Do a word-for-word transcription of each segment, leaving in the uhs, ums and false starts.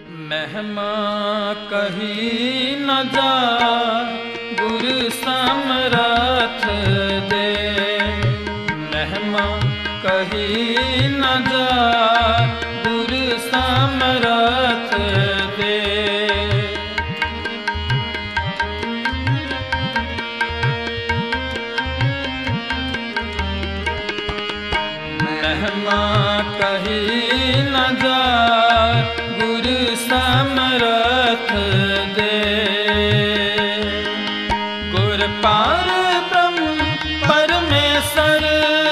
महिमा कही न जा गुरु समरथ दे। महिमा कही न जा गुरु समरथ दे। महिमा कही न जा गुरु समरथ दे। गुर पार ब्रह्म परमेश्वर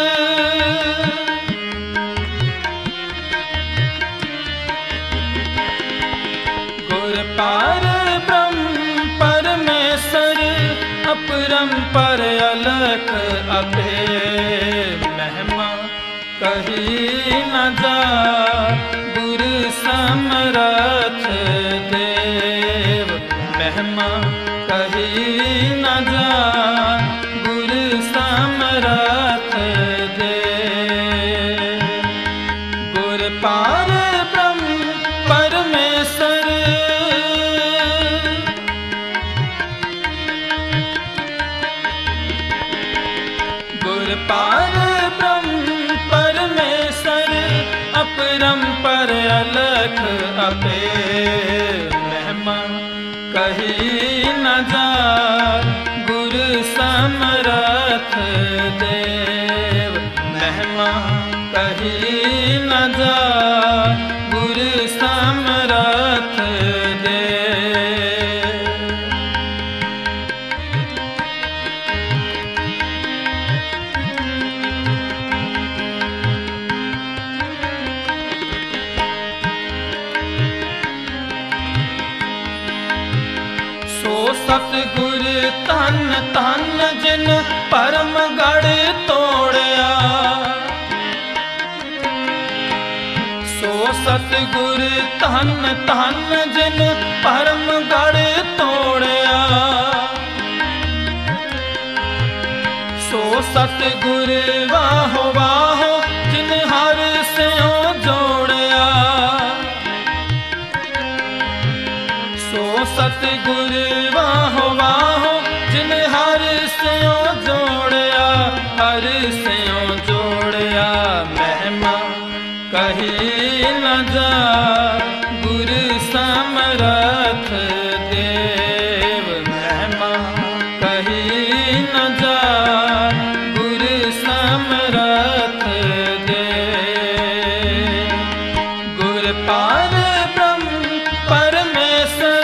गुर पार ब्रह्म परमेश्वर अपरंपर अलख अभेद। महिमा कही न जा गुरु समरथ देव। महिमा कही न जा गुरु समरथ दे। गुर पार ब्रह्म परमेश्वर गुर पार ब्रह्म परमेश्वर अपरंपर अलख अभेद। महिमा कही न जा गुरु समरथ देव। महिमा कही न जा गुरु समरथ दे। सतगुर तन तन जिन परम गढ़ तोड़या। सो सतगुर तन तन जिन परम गढ़ तोड़या। सो सतगुर वाहो वाहो जिन हर स्यों जोड़या। सो सतगुर वाहो वाहो जिन हर स्यों जोड़या। हर स्यों जोड़या। महिमा कही न जा गुरु समरथ देव। महिमा कही न जा गुरु समरथ दे। गुर पार ब्रह्म परमेश्वर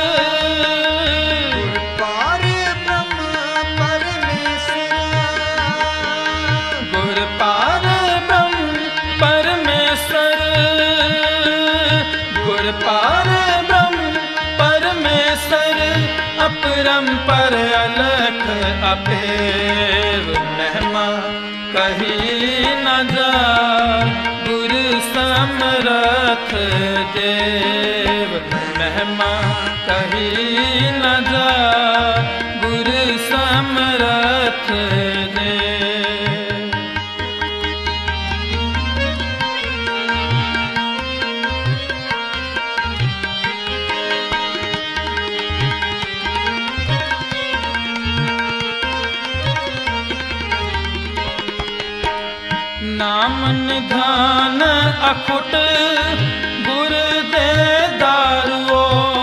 गुर पार ब्रह्म परमेश्वर गुर पार ब्रह्म परमेश्वर अपरंपर अलख अभेद। महिमा कही न जा गुरु समरथ देव। महिमा कही न जा गुरु समरथ दे। नाम निधान अखुट गुर दे दारुओ।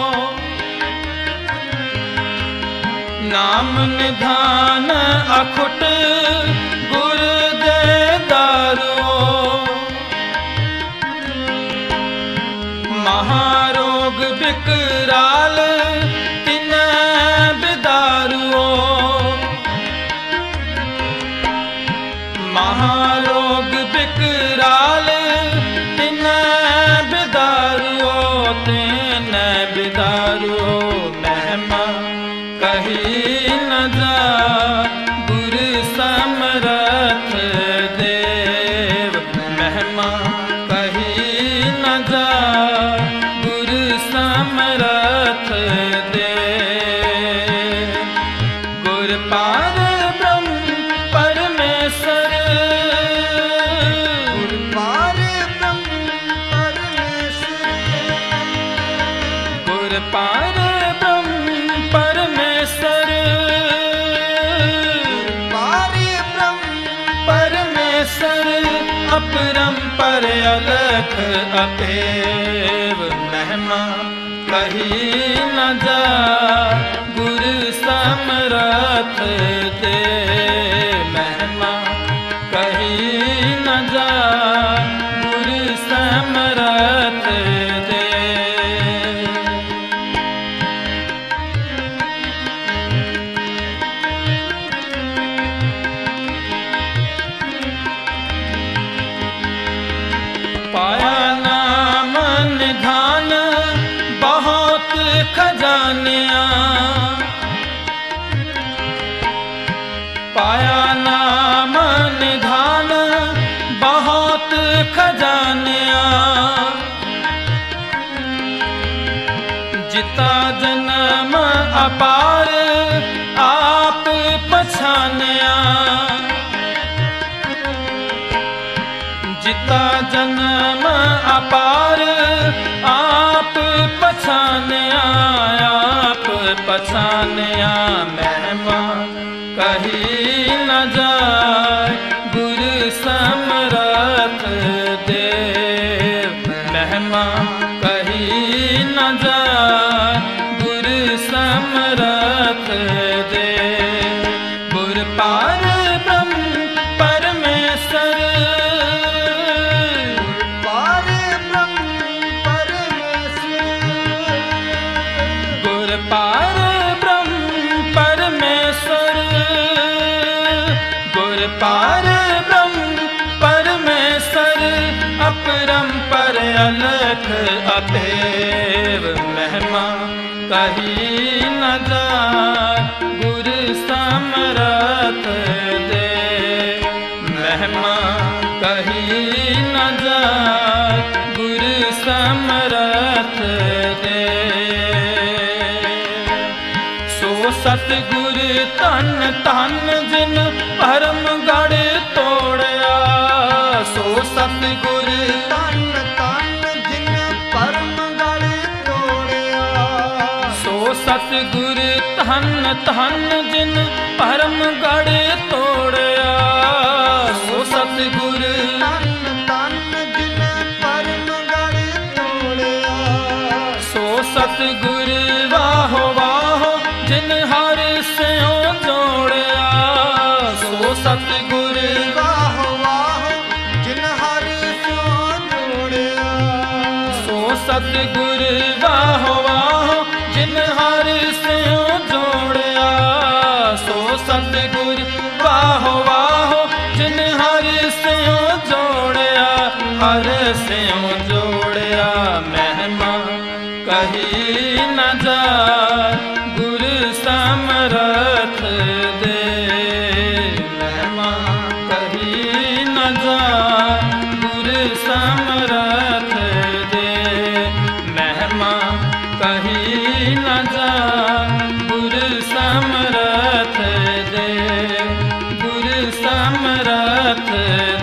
नाम निधान अखुट गुर दे दारुओ। महारोग विकराल तिन बिदारुओ। महारोग विकराल तिन बिदारुओ। तिन बिदारुओ। महिमा कही न जा गुरु समरथ देव। महिमा कही न जा गुरु समरथ गुर पार ब्रह्म परमेश्वर, पार ब्रह्म परमेश्वर अपरंपर अलख अतेव, महिमा कही न जा गुरु समरथ दे, महिमा कही न जा गुरु समरथ दे। पाया नाम निधान बहुत खजानिया, पाया नाम निधान बहुत खजानिया, जिता जन्म अपार आप पछानिया, जिता जन्म अपार आप पछानिया, आप पछानिया, महिमा कही न जाए गुरु समरथ दे, महिमा कही न जाए गुरु समरथ दे। गुर पार ब्रह्म परमेश्वर, पार ब्रह्म परमेश्वर, गुर पार ब्रह्म परमेश्वर, गुर पार ब्रह्म परमेश्वर अपरंपर अलख अतेव, महिमा कही न जाए गुरु समरथ दे, महिमा कही न जाए गुरु समरथ दे। सो सतगुर तन तन जिन परम गढ़ तोड़या, सो सतगुर तन तन जिन परम गढ़ तोड़या, सो सतगुर तन तन जिन परम गढ़ तोड़या, सो सतगुर तन तन जिन परम गढ़ तोड़या, सो सतगुर वाहो वाहो जिन हर स्यों जोड़या, सो सतगुर वाहो वाहो जिन हर स्यों जोड़या, सो सतगुर वाहो वाहो जिन हर स्यों जोड़या, सो सतगुर वाहो वाहो जिन हर स्यों जोड़या, हर स्यों जोड़या, महिमा कही न जाए गुरु समरथ दे, महिमा कही न जाए गुरु समरथ दे, महिमा कही न जाए गुरु समरथ दे, गुरु समरथ